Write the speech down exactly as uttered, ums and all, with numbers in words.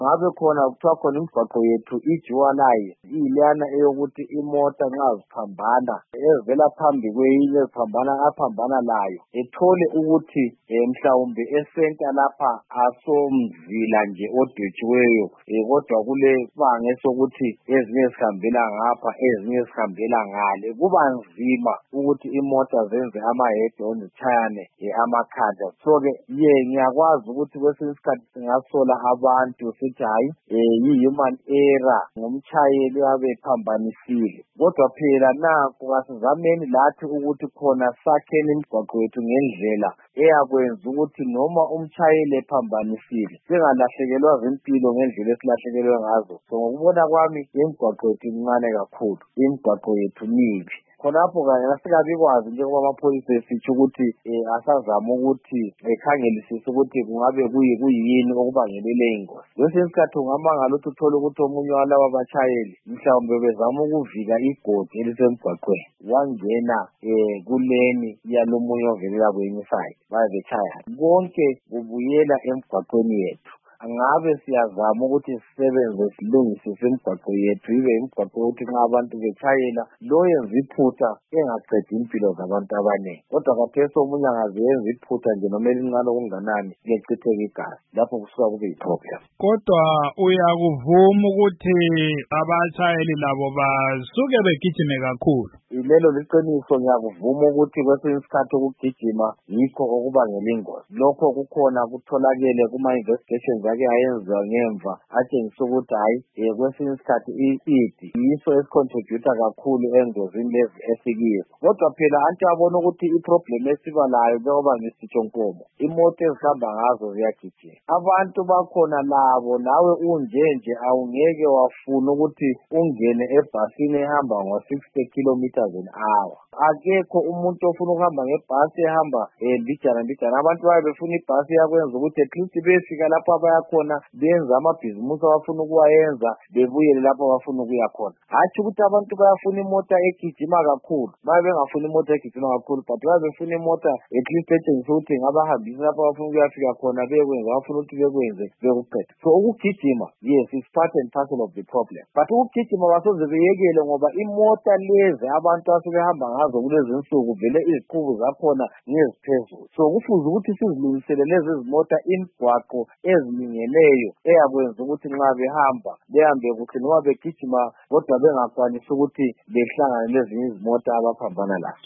Ngabe khona kuthiwa khona imigwaqo yethu ijuwalayo iyilana eyokuthi imota nxa ziphambana evela phambi kweyinye eziphambana aphambana layo ethole ukuthi eh, mhlawumbe esenta lapha asomzila nje odwetshiweyo eh, kodwa kule sibanga sokuthi ezinye zihambela ngapha ezinye zihambela ngale kuba nzima ukuthi imota zenze ama-head on zitshayane eh, amakhanda. So-ke ye ngiyakwazi ukuthi kwesinye isikhathi singasola abantu sithi hayi eh, yi-human error ngumtshayeli uyabe ephambanisile, kodwa phela nakho kasizameni lathi ukuthi khona sakheni imigwaqo yethu ngendlela eyakwenza ukuthi noma umtshayeli ephambanisile singalahlekelwa zimpilo ngendlela esilahlekelwe ngazo. So ngokubona kwami imigwaqo yethu incane kakhulu, imigwaqo yethu mibi. Khonapho kanye asikabikwazi njengoba amapholisa esitsho ukuthi eh, asazama ukuthi ekhangelisise ukuthi kungabe kuyi kuyini okubangele le ingozi. Kwesinye isikhathi ungamangala ukuthi uthole ukuthi omunye walaba batshayeli mhlawumbe bezama ukuvika igodi elisemgwaqweni wangena eh, kuleni yalomunye ovelela kwenye iside baye betshaya. Konke kubuyela emgwaqweni yethu. Angabe siyazama ukuthi sisebenze silungisise imigwaqo yethu ibe imigwaqo yokuthi nxa abantu betshayela lo yenza iphutha engaqedi impilo zabantu abaningi, kodwa kathesi omunye angazenza iphutha nje noma elincane okunganani lechitheka igazi, lapho kusuka kube yiproblem. Kodwa uyakuvuma ukuthi abatshayeli labo basuke begijime kakhulu? Lelo liqiniso, ngiyakuvuma ukuthi kwesinye isikhathi ukugijima yikho okubangela ingozi. Lokho kukhona kutholakele kuma-investigations ake ayenziwa ngemva atshengisa ukuthi hayi eh, kwesinye isikhathi i-speed yiso esicontributor kakhulu engozini lezi esikizo. Kodwa phela anti abona ukuthi iproblem esiba layo njengoba ngisitsho Nkomo, imoto ezihamba ngazo ziyagijima. Abantu bakhona labo nawe unjenje awungeke wafuna ukuthi ungene ebhasini ehamba ngo-sixty kilometers an hour. Akekho umuntu ofuna ukuhamba ngebhasi ehamba eh, mbijana mbijana. Abantu baye befuna ibhasi yakwenza ukuthi at least befika lapho abayakhona benza amabhizimusi abafuna ukuwayenza bebuyele lapho abafuna ukuya khona. Hatshi ukuthi abantu bayafuna imota egijima kakhulu, baye bengafuna imota egijima kakhulu, but baye befuna imota at least etshengisa ukuthi ngabahambisa lapho abafuna ukuyafika khona bekwenza abafuna ukuthi bekwenze bekuqeda. So ukugijima, yes, is part and parcel of the problem, but ukugijima basoze beyekele ngoba imota lezi abantu asebehamba ngazo kulezi insuku vele iziqubu zakhona ngeziphezulu. So kufuze ukuthi sizilungisele lezi zimota imigwaqo ezilingeneyo eyakwenza ukuthi nxa behamba behambe kuhle noma begijima kodwa bengakwanisi ukuthi behlangane lezinye izimota abaphambana lazo.